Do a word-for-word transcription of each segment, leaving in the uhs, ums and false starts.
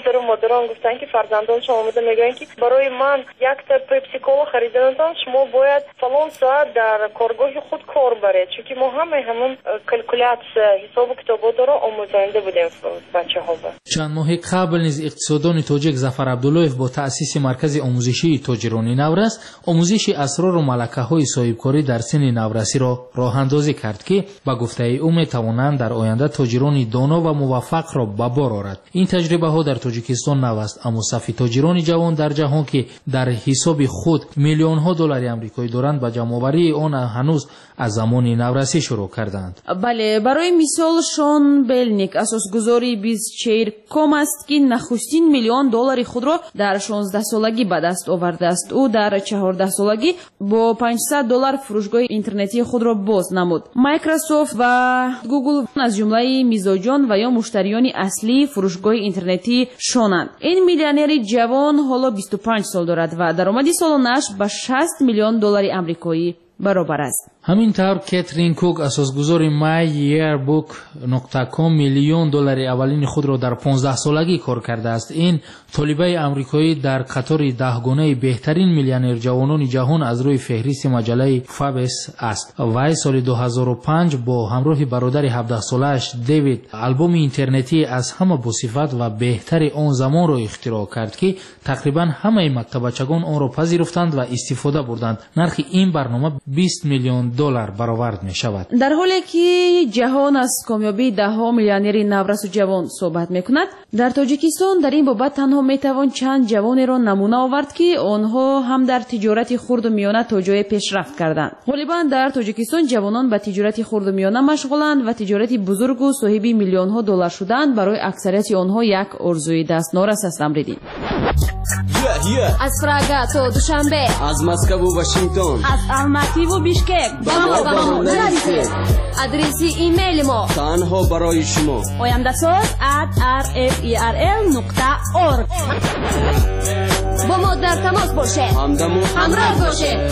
پدر و مادران گفتن که فرزندانشون اومدن میگن که برای من یک تا پپسی کولا خریدنتان شما باید فلان ساعت در کارگاه خود کار برید، چون که ما همه همون کلکولیات حساب و کتابات رو آموزنده بودیم بچه‌ها. چند ماه قبل نیز اقتصاددان تاجیک ظفر عبداللهیف با تأسیس مرکز آموزشی تاجران نورس آموزش اسرار و ملکه‌های صاحبکاری در سن نورسی را راه اندازی کرد که با گفته او می‌توانند در آینده تاجران دانا و موفق را به بار آورد. این تجربه ها در تاجیکستان نو است، اما صف تاجران جوان در جهان که در حساب خود میلیون ها دلار آمریکایی دارند با جمع‌آوری آن هنوز از زمان نورسی شروع کردند. بله، برای مثال شون بلنیک اساسگذاری بیزچیر کام است که نخستین میلیون دلار خود را در شانزده سالگی به دست آورده است. او در چهارده سالگی با پانصد دلار فروشگاه اینترنتی خود را باز نمود. مایکروسافت و گوگل از جمله میزاجان و یا مشتریان اصلی فروشگاه اینترنتی شونند. این میلیونر جوان حالا بیست و پنج سال دارد و درآمد سالانه‌اش به شصت میلیون دلار آمریکایی برابر است. همینطور کاترین کوک اساسگذار مای ایر بوک نقطه کام میلیون دلار اولین خود را در پانزده سالگی کار کرده است. این طالبه آمریکایی در قطار ده گانه بهترین میلیونر جوانان جهان از روی فهرست مجله فابس است. وی سال دو هزار و پنج با همراه برادر هفده سالش دیوید آلبوم اینترنتی از همه بصفت و بهتر آن زمان را اختراع کرد که تقریبا همه مکتبچگان آن را پذیرفتند و استفاده بردند. نرخ این برنامه بیست میلیون دلار برآورد می شود. در حالی که جهان از کامیابی ده ها میلیونر نورس و جوان صحبت می کند، در تاجیکستان در این بابت تنها می توان چند جوان را نمونه آورد که آنها هم در تجارت خرد و میانه تا جای پیشرفت کردند. غالبا در تاجیکستان جوانان به تجارت خرد و میانه مشغولند و تجارت بزرگ و صاحب میلیون ها دلار شدند برای اکثریت آنها یک آرزوی دست نارس است. امریدین از پراگا تا دوشنبه، از مسکو و واشنگتن، از الماتی و بیشکک، با ما با ما نرسید. ادرسی ایمیل ما تنها برای شما oyamdasoz at r f e r l نقطه org. با ما در تماس باشه، همراه باشه.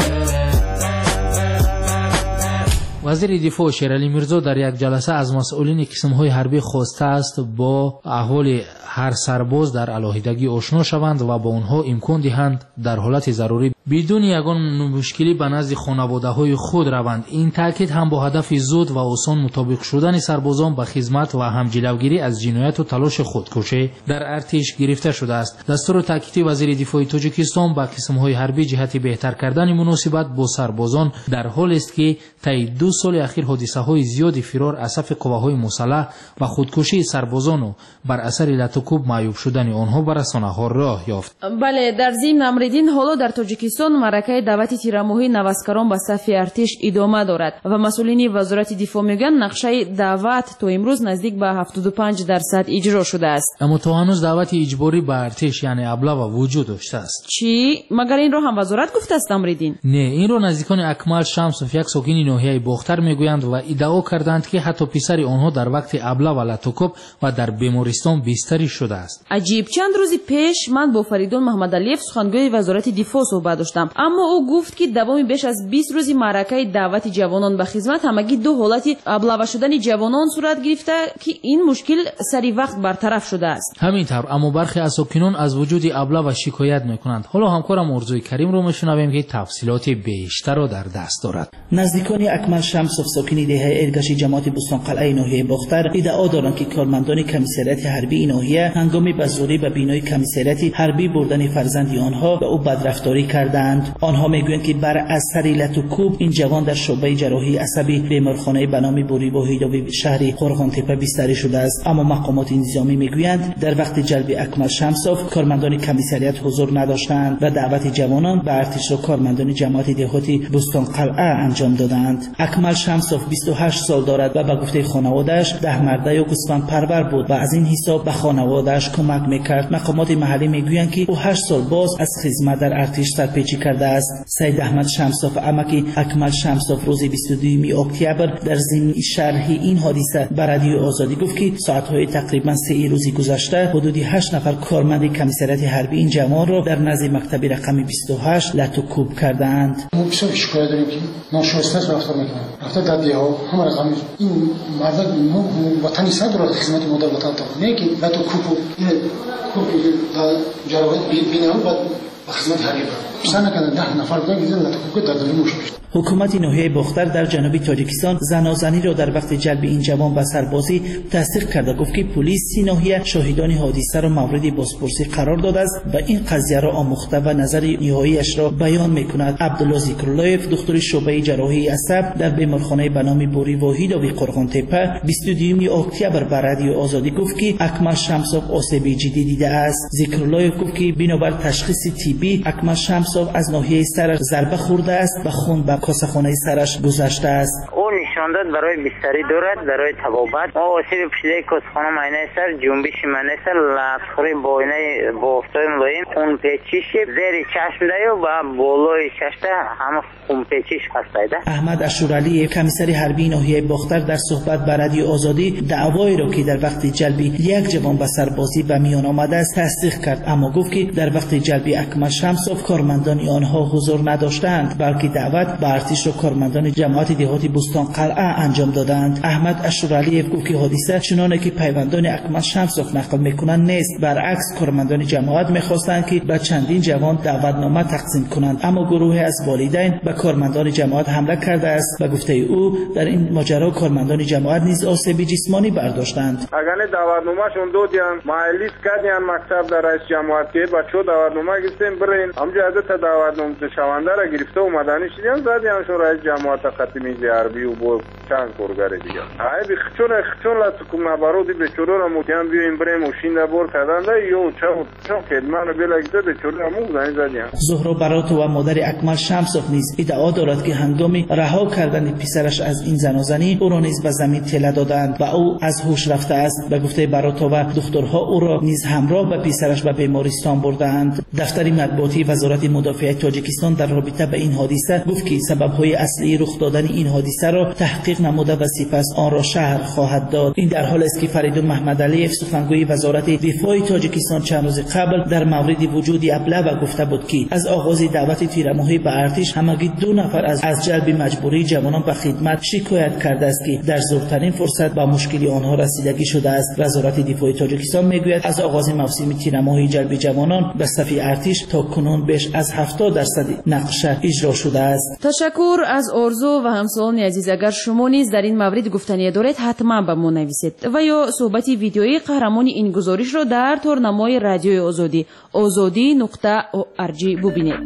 وزیر دفاع شیرعلی میرزا در یک جلسه از مسئولین قسم‌های حربی خواسته است با احوال هر سرباز در علاهیدگی آشنا شوند و با آنها امکان دهند در حالت ضروری بدون یگان مشکلی به نزد خانواده‌های خود روند. این تاکید هم با هدف زود و آسان مطابق شدن سربازان به خدمت و هم جلوگیری از جنایت و تلاش خودکشی در ارتش گرفته شده است. دستور تاکیدی وزیر دفاع تاجیکستان با قسم‌های حربی جهت بهتر کردن مناسبت با سربازان در حال است که طی دو سال اخیر حادثه‌های زیادی فرار از صف قواهای مسلح و خودکشی سربازان و بر اثر لطوکوب معیوب شدن آنها بر رسانه‌ها راه یافت. بله، در ضمن امریدین حالا در تاجیکستان معرکه دعوت تیرماهی نوسکران به صف ارتش ادامه دارد و مسئولین وزارت دفاع میگن نقشه دعوت تا امروز نزدیک به هفتاد و پنج درصد اجرا شده است. اما تا هنوز دعوت اجباری به ارتش یعنی ابلاغ وجود داشته است. چی؟ مگر این رو هم وزارت گفته است امریدین؟ نه، این رو نزدیکان اکمل شمسوف یک ساکن ناحیه باختر میگویند و ادعا کردند که حتی پسر آنها در وقت ابلاغ و لطوکوب و در بیمارستان بستری شده است. عجیب. چند روزی پیش من با فریدون محمد علیف سخنگوی وزارت دفاع صحبت داشتم، اما او گفت که دوام بیش از بیست روزی معرکه دعوت جوانان به خدمت همگی دو حالت ابلاغ شدن جوانان صورت گرفته که این مشکل سری وقت برطرف شده است. همینطور اما برخی از ساکنان از وجود ابلاغ شکایت میکنند. حالا همکارم ارزوی کریم رو میشنویم که تفصیلات بیشتر را در دست دارد. نزدیکان اکمل شمسوف ساکن دهه ارگشی جماعت بوستان قلعه ناحیه باختر ادعا دارند که کارمندان کمیسریت حربی ناحیه هنگامی به زوری به بینای کمیسریت حربی بردن فرزند آنها به او بدرفتاری کردند. آنها میگویند که بر اثر لطوکوب این جوان در شعبه جراحی عصبی بیمارخانه به نام بوری واحدوی شهر قرغانتپه بستری شده است. اما مقامات نظامی میگویند در وقت جلب اکمل شمسوف کارمندان کمیسریت حضور نداشتند و دعوت جوانان به ارتش را کارمندان جماعت دهاتی بوستان قلعه انجام دادند. اکمل شمسوف بیست و هشت سال دارد و به گفته خانواده‌اش ده مرده یا گوسفند پرور بود و از این حساب به خانواده‌اش کمک میکرد. مقامات محلی میگویند که او هشت سال باز از خدمت در ارتش سر سرپیچی کرده است. سید احمد شمساف عمک اکمل شمساف روز بیست و دو اکتبر در ضمن شرح این حادثه به رادیو آزادی گفت که ساعت‌های تقریبا سه روزی گذشته حدود هشت نفر کارمند کمیسریت حربی این جماعت را در نزد مکتب رقم بیست و هشت لط و کوب کردند. ما بسیار شکایت داریم که ناشایسته رفتار میکنند. رفته در دیها همه رقم این مرد وطنی صد را خدمت مدت وطن تا نه که لط و کوب این کوب در جراحت بینه و خدمت حربی بسیار نکنند. ده نفر دیگه لط و کوب در دلیموش حکومت ناحیه باختر در جنوب تاجیکستان زنازنی را در وقت جلب این جوان به سربازی تصدیق کرده. گفت که پلیس ناحیه شاهدان حادثه را مورد بازپرسی قرار داده است و این قضیه را آموخته و نظر نهاییش را بیان میکند. عبدالله ذکراللهیف دکتر شعبه جراحی عصب در بیمارخانه به نام بوری واحدوی قرغان تپه بیست و دو اکتبر به رادیو آزادی گفت که اکمل شمساف آسیب جدی دیده است. ذکراللهیف گفت که بنابر تشخیص طبی اکمل شمساف از ناحیه سرش ضربه خورده است و خون به کاسه‌خانه سرش گذشته است. او نشان داد برای بستری دارد، برای طبابت. ما آسیب پشیده کاسه‌خانه معاینه سر، جنبش معاینه سر، لطخوری بوینه بافتای ملایم، خون پیچیش زیر چشم دیو و بالای چشم همه خون پیچیش هستید. احمد اشورعلی کمیسر حربی ناحیه باختر در صحبت با رادیو آزادی دعوایی را که در وقت جلبی یک جوان به سربازی به میان آمده است تصدیق کرد، اما گفت که در وقت جلبی اکمل شمساف کارمندان آنها حضور نداشتند، بلکه دعوت به ارتش و کارمندان جماعت دهاتی بوستان قلعه انجام دادند. احمد اشورعلی گفت که حادثه چنانه که پیوندان اکمل شمساف نقل میکنند نیست، برعکس کارمندان جماعت میخواستند که به چندین جوان دعوتنامه تقسیم کنند، اما گروهی از والدین به کارمندان جماعت حمله کرده است. به گفته او در این ماجرا کارمندان جماعت نیز آسیب جسمانی برداشتند. اگر دعوتنامه شون دادن مالیس کردن مکتب در رئیس جماعت که بچو دعوتنامه گرفتیم برین همجا حضرت دعوتنامه شونده را گرفته و مدنی شدن زدیان شون رئیس جماعت خاتمی حربی و با چند کارگر دیگه های بخچون خچون لاتکم نبرودی به چورو را متیان بیایم بریم ماشین بر کردن یو چا چا کلمه رو بلگیده به چورو را مو زنی زدیان. زهرا برات و مادر اکمل شمساف نیز ادعا دارد که هنگام رها کردن پسرش از این زنازنی او را نیز به زمین تله دادند و او از هوش رفته است. به گفته برات و دکترها او را نیز همراه به پسرش به بیمارستان بردند. دفتر مطبوعاتی وزارت مدافعت تاجیکستان در رابطه به این حادثه گفت که سبب‌های اصلی رخ دادن این حادثه را تحقیق نموده و سپس آن را شرح خواهد داد. این در حالی است که فریدون محمد علیف سخنگوی وزارت دفاع تاجیکستان چند روز قبل در مورد وجود ابله گفته بود که از آغاز دعوت تیرماهی به ارتش همگی دو نفر از از جلب مجبوری جوانان به خدمت شکایت کرده است که در زورترین فرصت با مشکلی آنها رسیدگی شده است. وزارت دفاع تاجیکستان میگوید از آغاز موسم تیرماهی جلب جوانان به صف ارتش تا کنون بیش از هفتاد درصد نقشه اجرا شده است. تشکر از آرزو و همسایان عزیز. اگر شما نیز در این مورد گفتنی دارید حتما به ما نویسید و یا صحبت ویدیویی قهرمان این گزارش را در تورنمای رادیو آزادی آزادی نقطه او ار جی ببینید.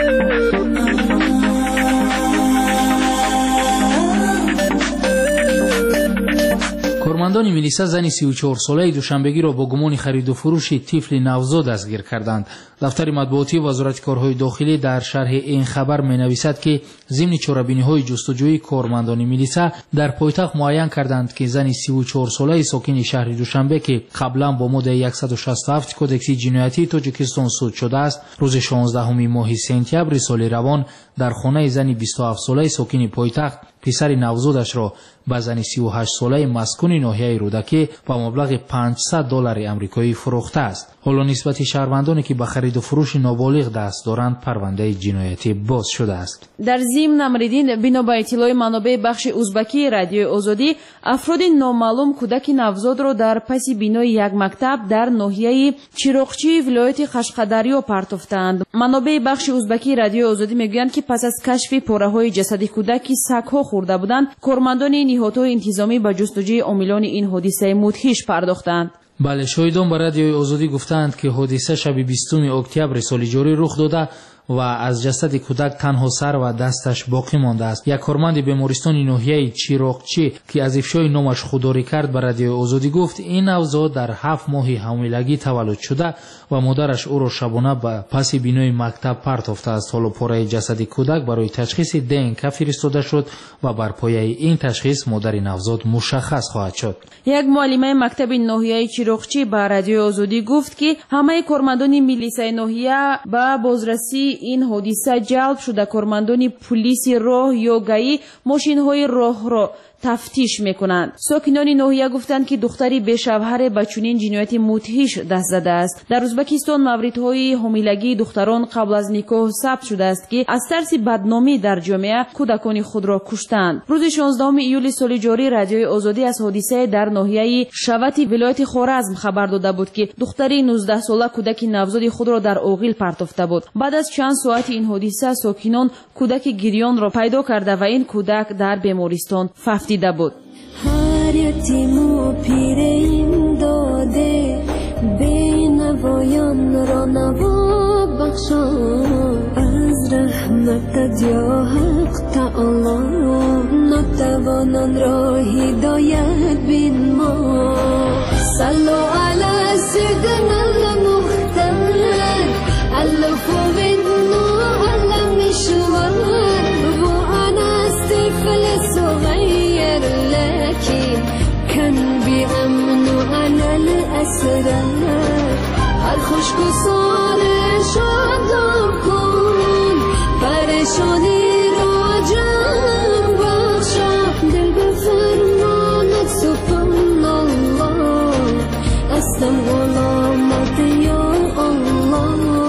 کارمندان میلیسا زنی سی و چهار ساله دوشنبگی را با گمان خرید و فروش طفل نوزاد دستگیر کردند. دفتر مطبوعاتی وزارت کارهای داخلی در شرح این خبر می‌نویسد که ضمن چاره‌بینی‌های جستجویی کارمندان میلیسا در پایتخت معین کردند که زنی سی و چهار ساله ساکن شهر دوشنبه که قبلا با ماده صد و شصت و هفت کدکس جنایتی تاجیکستان صادر شده است، روز شانزدهم ماه سپتامبر سال روان در خانه زنی بیست و هفت ساله ساکن پایتخت پسر نوزادش را به زنی سی و هشت ساله مسکن ناحیه رودکی با مبلغ پانصد دلار آمریکایی فروخته است. حالا نسبت شهروندانی که به خرید و فروش نابالغ دست دارند پرونده جنایتی باز شده است. در ضمن نمردین بنا به اطلاع منابع بخش ازبکی رادیو آزادی افراد نامعلوم کودک نوزاد را در پس بینای یک مکتب در ناحیه چیروقچی ولایت قشقدریو پرتافتند. منابع بخش ازبکی رادیو آزادی میگویند که پس از کشف پاره‌های جسد کودک سگ‌ها خورده بودند، کارمندان نهادهای انتظامی به جستجوی عاملان این حادثه مدهش پرداختند. بله، شاهدان به رادیوی آزادی گفتند که حادثه شب بیستم اکتبر سال جاری رخ داده و از جسد کودک تنها سر و دستش باقی مانده است. یک کارمند بیمارستان ناحیه چیروقچی که از افشای نامش خودداری کرد به رادیوی آزادی گفت این نوزاد در هفت ماه حاملگی تولد شده و مادرش او را شبانه به پس بینای مکتب پرتافته است. حالا پاره جسد کودک برای تشخیص دی ان ای فرستاده شد و بر پایه این تشخیص مادر نوزاد مشخص خواهد شد. یک معلمه مکتب ناحیه چیروقچی به رادیوی آزادی گفت که همه کارمندان میلیسای ناحیه با بازرسی این حادثه جلب شده کارمندان پلیس راه یا گئی ماشین‌های راه را تفتیش میکنند. ساکنان ناحیه گفتند که دختری بشوهر به چنین جنایت مدهش دست زده است. در ازبکستان موردهای حاملگی دختران قبل از نکاح ثبت شده است که از ترس بدنامی در جامعه کودکان خود را کشتند. روز شانزدهم ایول سال جاری رادیوی آزادی از حادثه در ناحیه شوت ولایت خوارزم خبر داده بود که دختری نوزده ساله کودک نوزاد خود را در اوغیل پرتافته بود. بعد از چند ساعت این حادثه ساکنان کودک گریان را پیدا کرده و این کودک در بیمارستان دیده بود. هر یتیمو پیرین داده بینوایان را نوا بخشان از رحمت یا حق تعالی نتوانان را هدایت بین ما صلو علی سیدنا المختار الف منو علم شوار و انا طفل صغير لكن كان بأمن على الأسرار الخشك صار شادم كون پریشانی را جان بخشا دل به فرمانت سبحان الله استم غلامت یا الله.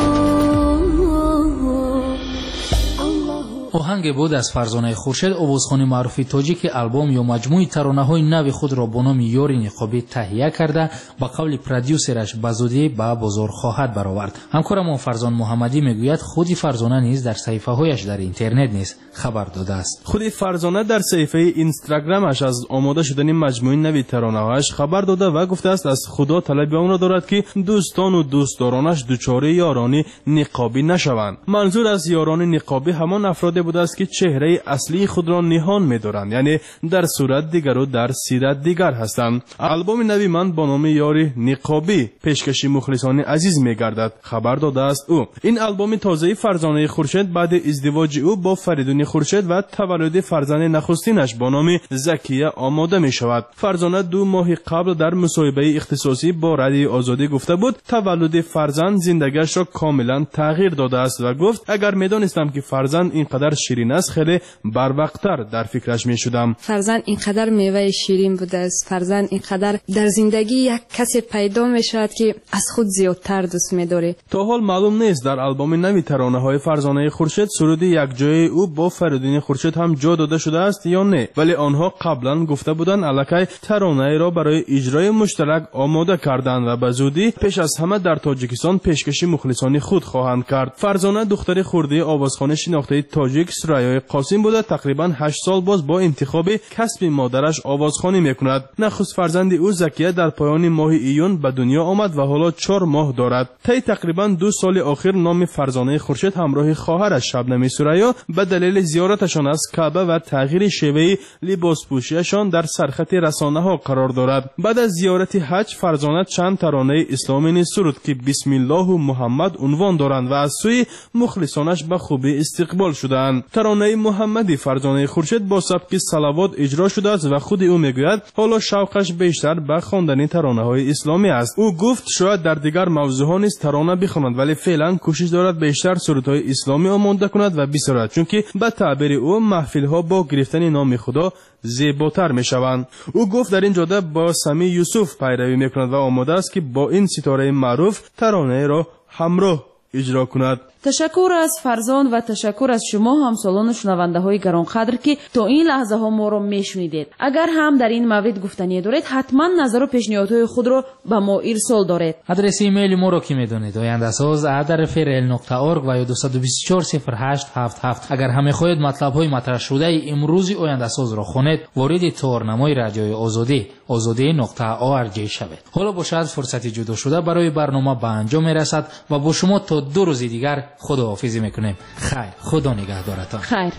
آهنگ بود از فرزانه خورشید آوازخوان معروف تاجیک البوم یا مجموعه ترانه‌های نو خود را با نام یاری نقابی تهیه کرده با قول پرودیوسرش بزودی به بازار خواهد برآورد. همکارم فرزان محمدی میگوید خودی فرزانه نیز در صفحه‌هایش در اینترنت نیز خبر داده است. خودی فرزانه در صفحه اینستاگرامش از آماده شدن مجموعه نو ترانه‌هایش خبر داده و گفته است از خدا طلب آن را دارد که دوستان و دوستدارانش دچار یاران نقابی نشوند. منظور از یاران نقابی همان افراد بوده است که چهره اصلی خود را نهان می‌دارند، یعنی در صورت دیگر و در سیرت دیگر هستند. البوم نوی من با نام یاری نقابی پیشکشی مخلصان عزیز می‌گردد خبر داده است او. این البوم تازه فرزانه خورشید بعد ازدواج او با فریدون خورشید و تولد فرزند نخستینش با نام زکیه آماده می‌شود. فرزانه دو ماه قبل در مصاحبه اختصاصی با رادیو آزادی گفته بود تولد فرزند زندگیش را کاملا تغییر داده است و گفت اگر می‌دانستم که فرزند اینقدر شیرین است خیلی بروقتر در فکرش می شدم. فرزند اینقدر میوه شیرین بوده است. فرزند اینقدر در زندگی یک کسی پیدا می شود که از خود زیادتر دوست می داره. تا حال معلوم نیست در البوم نوی ترانه های فرزانه خورشید سرود یک جای او با فریدون خورشید هم جا داده شده است یا نه، ولی آنها قبلا گفته بودند الکی ترانه را برای اجرای مشترک آماده کردند و به زودی پیش از همه در تاجیکستان پیشکشی مخلصانی خود خواهند کرد. فرزانه دختر خرده آوازخوان شناخته تاجیک سرایای قاسم بوده تقریبا هشت سال باز با انتخاب کسب مادرش آوازخوانی میکند. نخست فرزند او زکیه در پایان ماه ایون به دنیا آمد و حالا چهار ماه دارد. طی تقریبا دو سال اخیر نام فرزانه خورشید همراه خواهرش شبنم سرایا به دلیل زیارتشان از کعبه و تغییر شیوه لباس پوشیشان در سرخط رسانه ها قرار دارد. بعد از زیارت حج فرزانه چند ترانه اسلامی نیز سرود که بسم الله و محمد عنوان دارند و از سوی مخلصانش به خوبی استقبال شدند. ترانه محمدی فرزانه خورشید با سبک صلوات اجرا شده است و خود او میگوید حالا شوقش بیشتر به خواندن ترانه های اسلامی است. او گفت شاید در دیگر موضوعها نیز ترانه بخواند ولی فعلا کوشش دارد بیشتر سرودهای اسلامی آماده کند و بسرد، چون که به تعبیر او محفل ها با گرفتن نام خدا زیباتر می شوند. او گفت در این جاده با سمی یوسف پیروی می کند و آماده است که با این ستاره معروف ترانه را همراه اجرا کند. تشکر از فرزان و تشکر از شما همسالان شنونده های گرانقدر که تا این لحظه ها ما را میشنیدید. اگر هم در این مورد گفتنی دارید حتما نظر و پیشنهادهای خود را به ما ارسال دارید. آدرس ایمیل ما را که میدونید آینده‌ساز ات رفرل نقطه اورگ و یا دو دو چهار صفر هشت هفت هفت. اگر هم میخواهید مطلب های مطرح شده امروزی آینده‌ساز را خوانید وارد تورنمای رادیوی آزادی آزادی نقطه اورگ شوید. حالا باشد فرصتی جدا شده برای برنامه به انجام میرسد و با شما تا دو روز دیگر خداحافظی میکنیم. خیر، خدا نگهدارتان. خیر.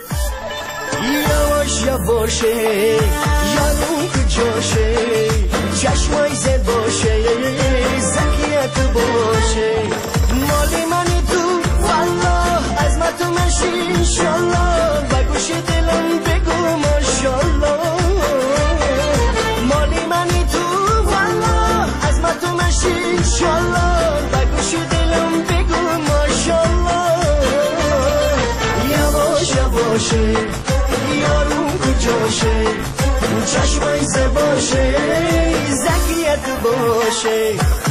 یواش یواشه یارو کجاشه چشمای زد باشه زکیت باشه مالی منی تو والله از ما تو مشی انشالله و گوش دلم بگو ماشالله مالی منی تو والله از ما تو مشی انشالله و گوش دلم بگو ماشالله باشه چشمای زد باشه زکیت باشه